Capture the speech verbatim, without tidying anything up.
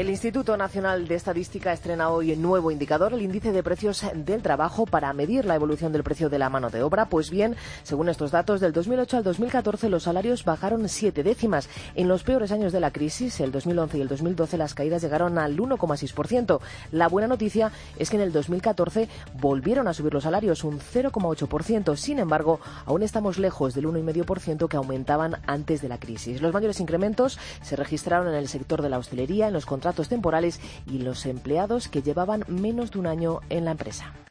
El Instituto Nacional de Estadística estrena hoy un nuevo indicador, el índice de precios del trabajo, para medir la evolución del precio de la mano de obra. Pues bien, según estos datos, del dos mil ocho al dos mil catorce los salarios bajaron siete décimas. En los peores años de la crisis, el dos mil once y el dos mil doce, las caídas llegaron al uno coma seis por ciento. La buena noticia es que en el dos mil catorce volvieron a subir los salarios un cero coma ocho por ciento. Sin embargo, aún estamos lejos del uno coma cinco por ciento que aumentaban antes de la crisis. Los mayores incrementos se registraron en el sector de la hostelería, en los contratos temporales y los empleados que llevaban menos de un año en la empresa.